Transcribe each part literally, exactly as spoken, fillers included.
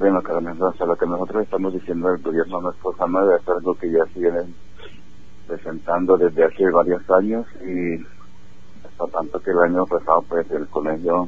Bueno, Carmen, o sea, lo que nosotros estamos diciendo del gobierno no es cosa nueva, es algo que ya se viene presentando desde hace varios años, y hasta tanto que el año pasado pues el colegio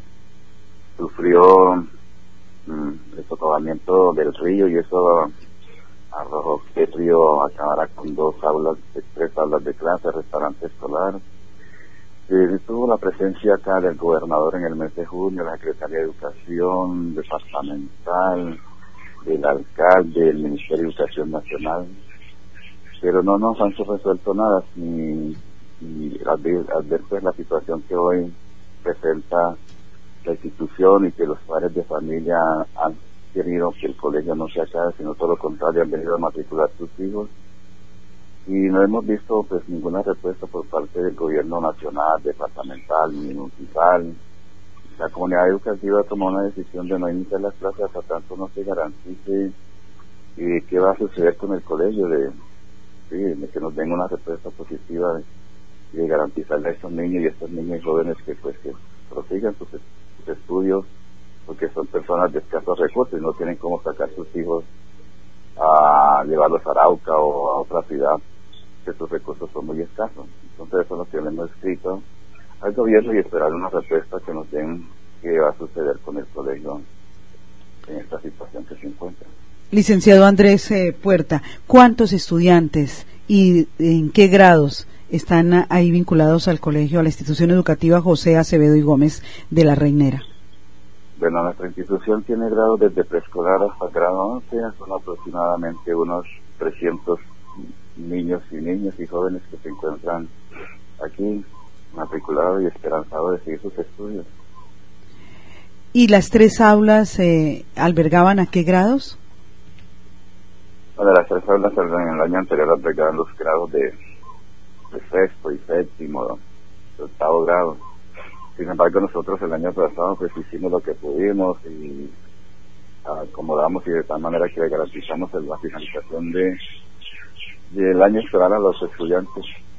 sufrió mmm, el socavamiento del río, y eso arrojó que el río acabara con dos aulas, tres aulas de clase, restaurante escolar. Eh, tuvo la presencia acá del gobernador en el mes de junio, la Secretaría de Educación departamental, del alcalde, del Ministerio de Educación Nacional, pero no nos han resuelto nada, ni, ni al ver, al ver pues la situación que hoy presenta la institución, y que los padres de familia han querido que el colegio no se acabe, sino todo lo contrario, han venido a matricular sus hijos, y no hemos visto pues ninguna respuesta por parte del gobierno nacional, departamental, municipal. La comunidad educativa tomó una decisión de no iniciar las clases hasta tanto no se garantice eh, qué va a suceder con el colegio, de, sí, de que nos den una respuesta positiva, y de, de garantizarle a estos niños y a estos niños y jóvenes que pues que prosigan sus, sus estudios, porque son personas de escasos recursos y no tienen cómo sacar sus hijos a llevarlos a Arauca o a otra ciudad, que sus recursos son muy escasos. Entonces eso es lo que le hemos escrito al gobierno, y esperar una respuesta que nos den qué va a suceder con el colegio en esta situación que se encuentra. Licenciado Andrés eh, Puerta, ¿cuántos estudiantes y en qué grados están ahí vinculados al colegio, a la institución educativa José Acevedo y Gómez de la Reinera? Bueno, nuestra institución tiene grados desde preescolar hasta grado once, son aproximadamente unos trescientos niños y niñas y jóvenes que se encuentran aquí matriculados y esperanzados de seguir sus estudios. ¿Y las tres aulas eh, albergaban a qué grados? Bueno, las tres aulas en el año anterior albergaban los grados de, de sexto y séptimo, de octavo grado. Sin embargo, nosotros el año pasado pues hicimos lo que pudimos y acomodamos, y de tal manera que garantizamos la finalización de del año escolar a los estudiantes.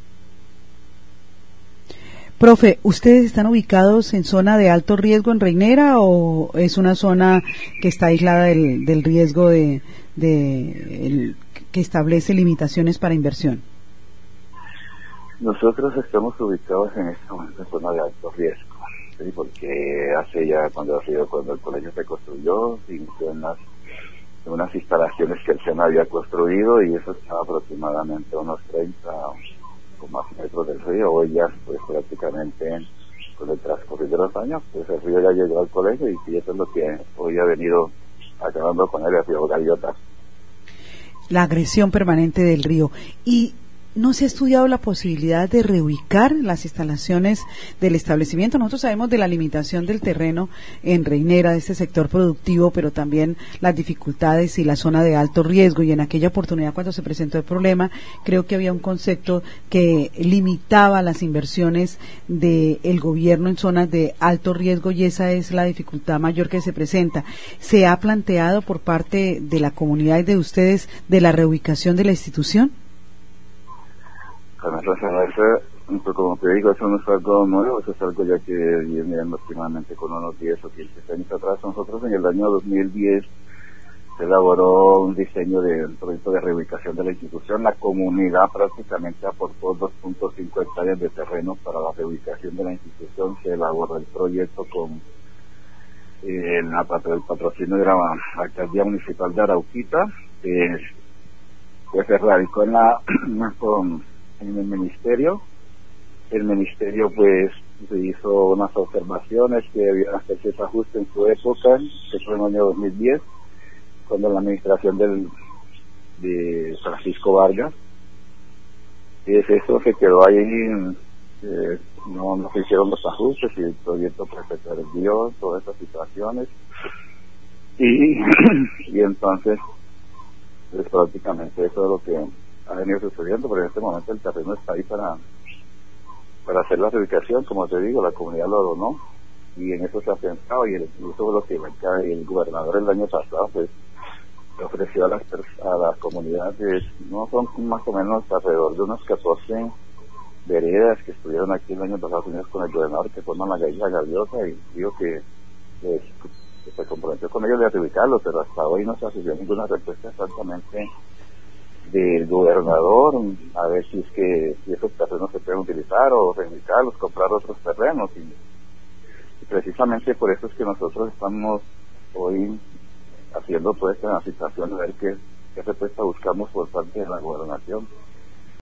Profe, ¿ustedes están ubicados en zona de alto riesgo en Reinera, o es una zona que está aislada del, del riesgo de, de el, que establece limitaciones para inversión? Nosotros estamos ubicados en esta momento en zona de alto riesgo, ¿sí? Porque hace ya, cuando, cuando el colegio se construyó, se inició en las en unas instalaciones que el SENA había construido, y eso estaba aproximadamente a unos treinta o más metros del río. Hoy ya pues prácticamente con el transcurrir de los años pues el río ya llegó al colegio, y eso es lo que hoy ha venido acabando con él, ha sido gaviotas. La agresión permanente del río. Y ¿no se ha estudiado la posibilidad de reubicar las instalaciones del establecimiento? Nosotros sabemos de la limitación del terreno en Reinera, de este sector productivo, pero también las dificultades y la zona de alto riesgo, y en aquella oportunidad cuando se presentó el problema, creo que había un concepto que limitaba las inversiones del gobierno en zonas de alto riesgo, y esa es la dificultad mayor que se presenta. ¿Se ha planteado por parte de la comunidad y de ustedes de la reubicación de la institución? Como te digo, eso no es algo nuevo, eso es algo ya que viene aproximadamente con unos diez o quince años atrás. Nosotros en el año dos mil diez se elaboró un diseño de un proyecto de reubicación de la institución. La comunidad prácticamente aportó dos punto cinco hectáreas de terreno para la reubicación de la institución. Se elaboró el proyecto con eh, el, el patrocinio de la Alcaldía Municipal de Arauquita, eh, pues se radicó en la con en el ministerio. El ministerio pues se hizo unas observaciones que debían hacerse ese ajuste en su época, que fue en el año dos mil diez, cuando la administración del de Francisco Vargas, y eso se quedó ahí, eh, no, no se hicieron los ajustes, y el proyecto pues se perdió, todas esas situaciones, y, y entonces pues prácticamente eso es lo que ha venido sucediendo, pero en este momento el terreno está ahí para para hacer la reubicación. Como te digo, la comunidad lo donó, y en eso se ha pensado, y el, incluso lo que el gobernador el año pasado pues ofreció a las a las comunidades, no son más o menos alrededor de unos catorce veredas que estuvieron aquí el año pasado unidos con el gobernador, que forman la isla Gaviota, y digo que les se comprometió con ellos de reubicarlo, pero hasta hoy no se ha recibido ninguna respuesta exactamente del gobernador, a ver si es que si esos terrenos se pueden utilizar o reubicarlos, comprar otros terrenos, y, y precisamente por eso es que nosotros estamos hoy haciendo toda esta situación, a ver qué, qué respuesta buscamos por parte de la gobernación.